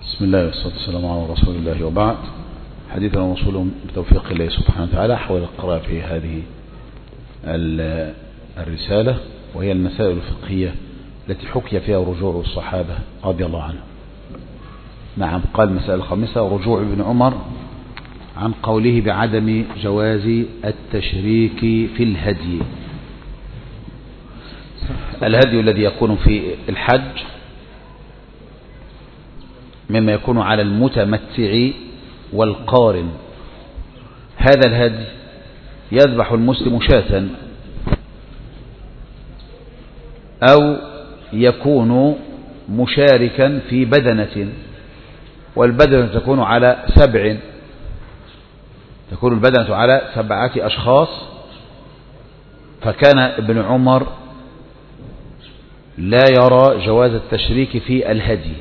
بسم الله والصلاة والسلام على رسول الله، وبعد. حديثنا موصول بتوفيق الله سبحانه وتعالى حول القراءة في هذه الرسالة، وهي المسائل الفقهية التي حكي فيها رجوع الصحابة رضي الله عنهم. نعم، قال المسألة الخامسة: رجوع ابن عمر عن قوله بعدم جواز التشريك في الهدي. الهدي الذي يكون في الحج مما يكون على المتمتع والقارن. هذا الهدي يذبح المسلم شاة، أو يكون مشاركا في بدنة، والبدنة تكون على 7، تكون البدنة على 7 أشخاص. فكان ابن عمر لا يرى جواز التشريك في الهدي.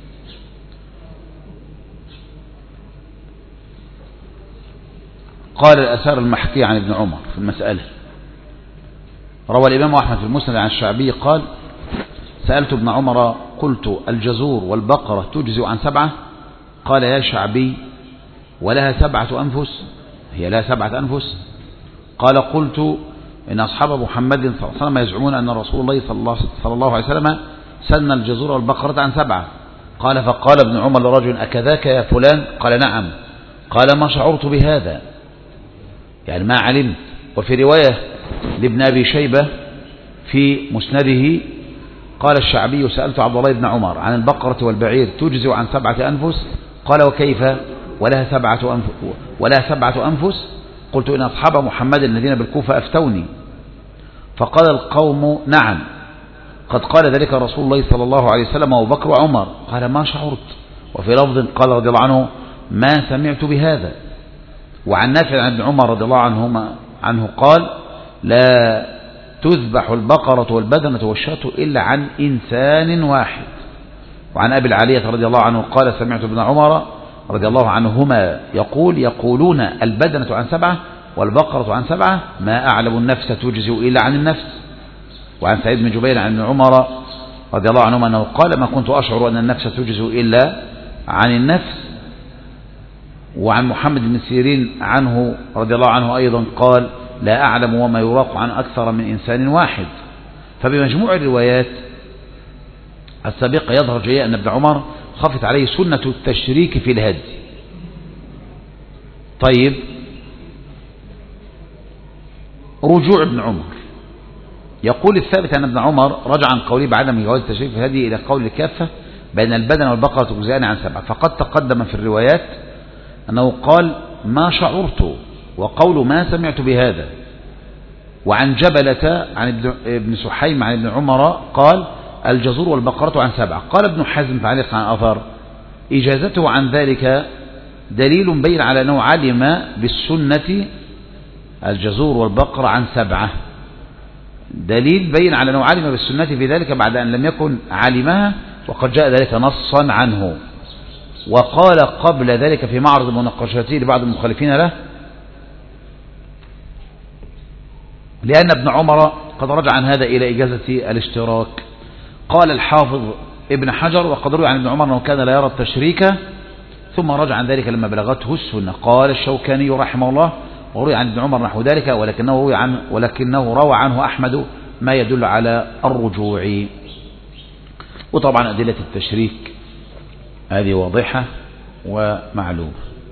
قال الآثار المحكية عن ابن عمر في المسألة: روى الإمام أحمد في المسند عن الشعبي قال: سألت ابن عمر قلت: الجزور والبقرة تجزئ عن 7؟ قال: يا شعبي، ولها 7 أنفس؟ هي لها 7 أنفس؟ قال: قلت: إن أصحاب محمد صلى الله عليه وسلم يزعمون أن رسول الله صلى الله عليه وسلم سن الجزور والبقرة عن 7. قال: فقال ابن عمر لرجل: أكذاك يا فلان؟ قال: نعم. قال: ما شعرت بهذا، يعني ما علمت. وفي رواية لابن أبي شيبة في مسنده قال الشعبي: سألت عبد الله بن عمر عن البقرة والبعير تجزئ عن 7 أنفس؟ قال: وكيف ولها 7 أنفس؟ قلت: إن أصحاب محمد الذين بالكوفة أفتوني. فقال القوم: نعم، قد قال ذلك رسول الله صلى الله عليه وسلم وأبو بكر وعمر. قال: ما شعرت. وفي لفظ قال رضي الله عنه: ما سمعت بهذا. وعن نافع عن ابن عمر رضي الله عنه قال: لا تذبح البقرة والبدنة والشاة إلا عن إنسان واحد. وعن أبي العالية رضي الله عنه قال: سمعت ابن عمر رضي الله عنهما يقولون البدنة عن 7 والبقرة عن 7، ما أعلم النفس تجزئ إلا عن النفس. وعن سعيد بن جبير عن ابن عمر رضي الله عنهما أنه قال: ما كنت أشعر أن النفس تجزئ إلا عن النفس. وعن محمد بن سيرين عنه رضي الله عنه أيضا قال: لا أعلم وما يراق عن أكثر من إنسان واحد. فبمجموع الروايات السابقة يظهر جيدا أن ابن عمر خفت عليه سنة التشريك في الهدي. طيب، رجوع ابن عمر، يقول الثابت أن ابن عمر رجع عن قوله بعدم جواز التشريك في الهدي إلى قول الكافة بين البدن والبقرة تجزئان عن 7. فقد تقدم في الروايات أنه قال: ما شعرت، وقول ما سمعت بهذا. وعن جبلة عن ابن سحيم عن ابن عمر قال: الجزور والبقرة عن 7. قال ابن حزم تعليقا عن أثر: إجازته عن ذلك دليل بين على أنه علم بالسنة الجزور والبقرة عن 7، دليل بين على أنه علم بالسنة في ذلك بعد أن لم يكن علمها، وقد جاء ذلك نصا عنه. وقال قبل ذلك في معرض مناقشته لبعض المخالفين له: لأن ابن عمر قد رجع عن هذا إلى إجازة الاشتراك. قال الحافظ ابن حجر: وقد روي عن ابن عمر أنه كان لا يرى التشريك، ثم رجع عن ذلك لما بلغته السنة. قال الشوكاني رحمه الله: وروي عن ابن عمر نحو ذلك، ولكنه روى عنه أحمد ما يدل على الرجوع. وطبعا أدلة التشريك هذه واضحة ومعلومة.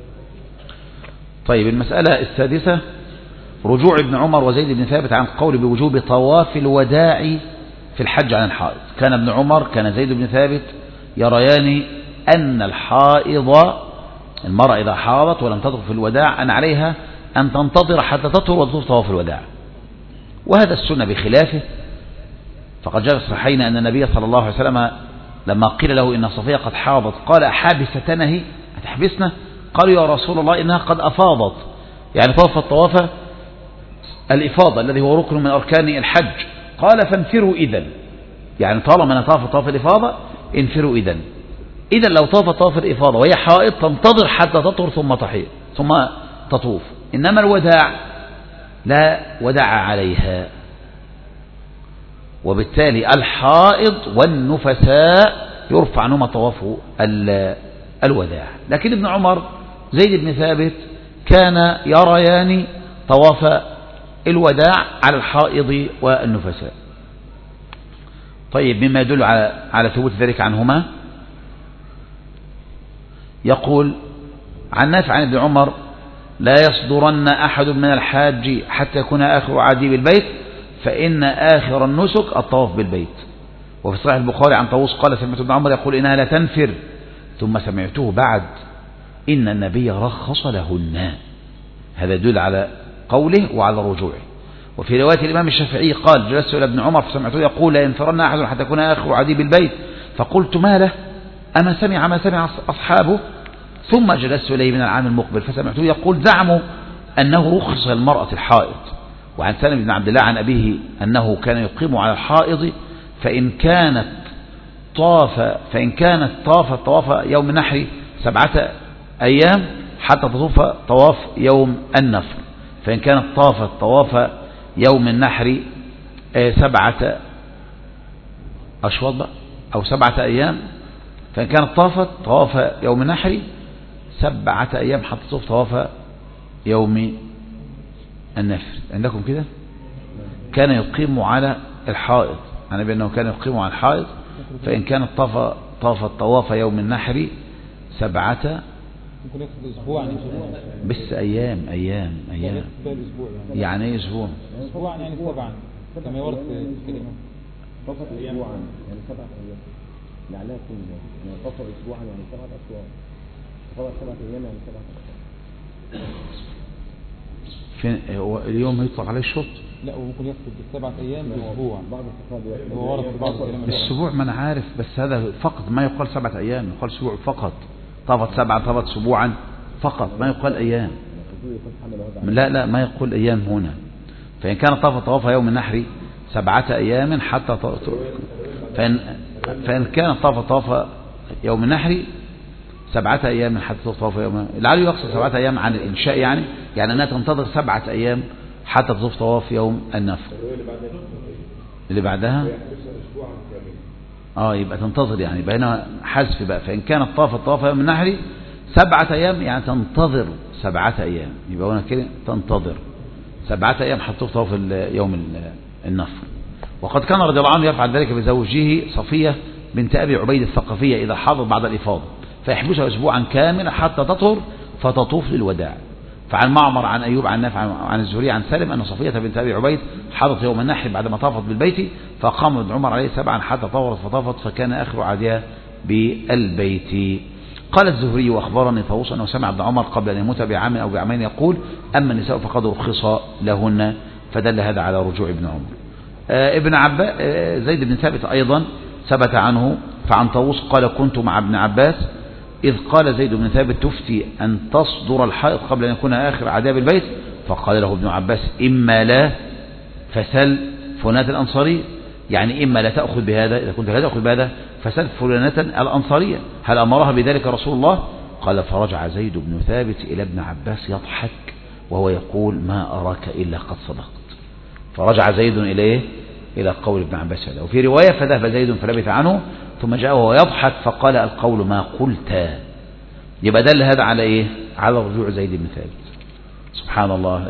طيب، المسألة السادسة: رجوع ابن عمر وزيد بن ثابت عن قول بوجوب طواف الوداع في الحج عن الحائض. كان ابن عمر كان زيد بن ثابت يريان أن الحائض، المرأة إذا حاضت ولم تطف في الوداع، أن عليها أن تنتظر حتى تطهر وتطوف طواف الوداع. وهذا السنة بخلافه، فقد جاء في الصحيحين أن النبي صلى الله عليه وسلم لما قيل له إن صفية قد حاضت قال: أحابستنا هي؟ أتحبسنا؟ قالوا: يا رسول الله إنها قد أفاضت، يعني طوفت طواف الإفاضة الذي هو ركن من أركان الحج. قال: فانفروا إذن، يعني طالما أنا طاف طواف الإفاضة انفروا إذن. إذن لو طاف طواف الإفاضة وهي حائض تنتظر حتى تطهر ثم تطوف. إنما الوداع لا وداع عليها، وبالتالي الحائض والنفساء يرفع عنهما طواف الوداع. لكن ابن عمر زيد بن ثابت كان يريان طواف الوداع على الحائض والنفساء. طيب، مما يدل على ثبوت ذلك عنهما يقول عن نافع عن ابن عمر: لا يصدرن أحد من الحاج حتى يكون آخر عهده بالبيت، فإن آخر النسك الطواف بالبيت. وفي صحيح البخاري عن طاووس قال: سمعت ابن عمر يقول إنها لا تنفر، ثم سمعته بعد إن النبي رخص لهن. هذا يدل على قوله وعلى رجوعه. وفي رواية الإمام الشافعي قال: جلست إلى ابن عمر فسمعته يقول: لا ينفرن أحد حتى يكون آخر عهده بالبيت، فقلت: ما له؟ أما سمع ما سمع أصحابه؟ ثم جلست إليه من العام المقبل فسمعته يقول: زعموا أنه رخص للمرأة الحائض. وعن سالم بن عبد الله عن أبيه أنه كان يقيم على الحائض فإن كانت طافت طواف يوم النحر 7 أيام حتى تطوف طواف يوم النفر. فإن كانت طافت طواف يوم النحر 7 أشواط أو 7 أيام، فإن كانت طافت طواف يوم النحر 7 أيام حتى تطوف طواف يوم النفر. عندكم كده؟ كان يقيم على الحائض، يعني بأنه كان يقيم على الحائض، فإن كانت طافت طواف يوم النحر 7 ممكن ياخد اسبوع بس ايام يعني ايه اسبوع؟ اسبوع يعني 7 كما يورد في الكلمه. طفت اسبوعا يعني 7 ايام لعلها كلمه يعني طفت اسبوعا يعني 7 اشهر. طفت 7 ايام يعني 7 فين هو اليوم هيطلق عليه الشوط؟ لا، وممكن يقصد ب7 ايام باسبوع. بعض الصحابه هو ورد في بعض الكلمات الاسبوع، ما انا عارف، بس هذا فقط ما يقال 7 ايام، يقال اسبوع فقط. طافت 7 طافت اسبوعا فقط، ما يقال ايام. لا ما يقول ايام هنا. فإن كان طاف طواف يوم النحر 7 أيام حتى فإن كان طواف يوم النحر 7 أيام حتى طواف يوم، لعله يقصد 7 أيام عن الإنشاء، يعني أنها تنتظر 7 أيام حتى تطوف طواف يوم النفر. اللي بعدها يبقى تنتظر، يعني يبقى هنا حذف بقى. فإن كانت طافت طواف يوم النحر 7 أيام يعني تنتظر 7 أيام، يبقى هنا كده تنتظر 7 أيام حتى تطوف طواف يوم النفر. وقد كان رضي الله عنه يفعل ذلك بزوجه صفية بنت أبي عبيد الثقفية إذا حاضت بعد الإفاضة، فيحبسها أسبوعا كاملا حتى تطهر فتطوف للوداع. فعن معمر عن أيوب عن نافع عن الزهري عن سالم أن صفية بنت أبي عبيد حاضت يوم النحر بعدما طافت بالبيت، فقام ابن عمر عليه 7 حتى طهرت فطافت، فكان آخر عهدها بالبيت. قال الزهري: وأخبرني طاووس أنه سمع ابن عمر قبل أن يموت بعام أو بعامين يقول: أما النساء فقد رخص لهن، فدل هذا على رجوع ابن عمر. ابن عباس زيد بن ثابت أيضا ثبت عنه فعن طاووس قال: كنت مع ابن عباس إذ قال زيد بن ثابت: تفتي أن تصدر الحائض قبل أن يكون آخر عذاب البيت؟ فقال له ابن عباس: إما لا فسل فلانة الأنصارية، يعني إما لا تأخذ بهذا، إذا كنت لا تأخذ بهذا فسل فلانة الأنصارية هل أمرها بذلك رسول الله؟ قال: فرجع زيد بن ثابت إلى ابن عباس يضحك وهو يقول: ما أراك إلا قد صدقت. فرجع زيد إليه إلى قول ابن عباس هذا. وفي رواية: فذهب زيد فلبث عنه ثم جاء وهو يضحك فقال: القول ما قلت. يبقى دل هذا على إيه؟ على رجوع زيد بن ثابت. سبحان الله،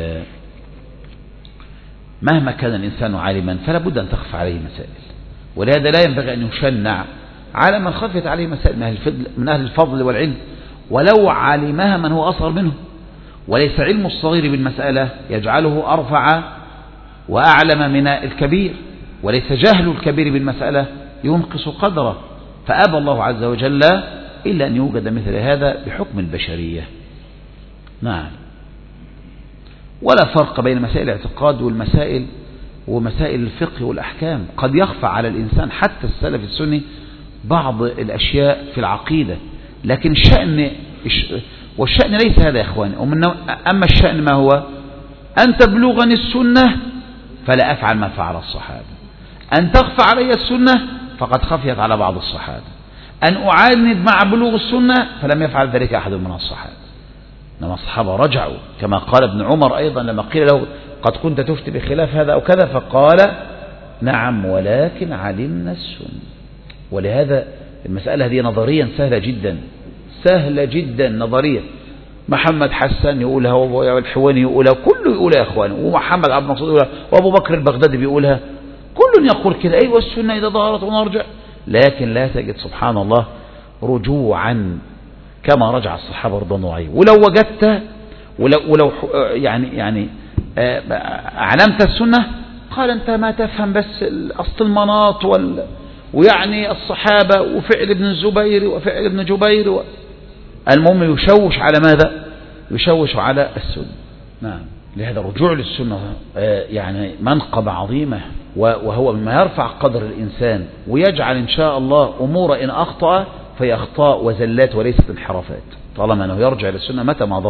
مهما كان الإنسان عالما فلا بد أن تخفى عليه مسائل، ولهذا لا ينبغي أن يشنع على من خفت عليه مسائل من أهل الفضل والعلم ولو علمها من هو أصغر منه. وليس علم الصغير بالمسألة يجعله أرفع وأعلم من الكبير، وليس جهل الكبير بالمسألة ينقص قدره. فأبى الله عز وجل إلا أن يوجد مثل هذا بحكم البشرية. نعم. ولا فرق بين مسائل الاعتقاد ومسائل الفقه والأحكام. قد يخفى على الإنسان حتى السلف السني بعض الأشياء في العقيدة، لكن والشأن ليس هذا يا إخواني. أما الشأن ما هو؟ أن تبلغني السنة فلا أفعل ما فعل الصحابة، أن تخفى علي السنة فقد خفيت على بعض الصحابة، أن أعاند مع بلوغ السنة فلم يفعل ذلك أحد من الصحابة. إنما الصحابة رجعوا، كما قال ابن عمر أيضا لما قيل له: قد كنت تفتي بخلاف هذا أو كذا، فقال: نعم ولكن علمنا السنة. ولهذا المسألة هذه نظريا سهلة جدا، سهلة جدا نظرية. محمد حسن يقولها، والحواني يقولها، كله يقولها يا اخواني، ومحمد عبد المقصود يقولها، وابو بكر البغدادي بيقولها، كل يقول كده ايوه السنة اذا ظهرت ونرجع. لكن لا تجد سبحان الله رجوعا كما رجع الصحابة رضوان الله عليهم. ولو وجدت ولو يعني علمت السنة قال أنت ما تفهم بس أصل المناط ويعني الصحابة وفعل ابن الزبير وفعل ابن جبير المهم يشوش على ماذا؟ يشوش على السنة. نعم. لهذا الرجوع للسنة يعني منقبة عظيمة، وهو مما يرفع قدر الإنسان ويجعل إن شاء الله أمور إن أخطأ في أخطاء وزلات وليست انحرافات، طالما أنه يرجع للسنة متى ما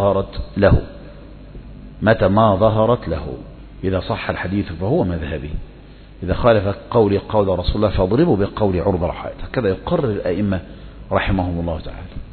ظهرت له. إذا صح الحديث فهو مذهبي، إذا خالف قولي قول رسول الله فاضربوا بقول عرض رحائط. هكذا يقرر الأئمة رحمهم الله تعالى.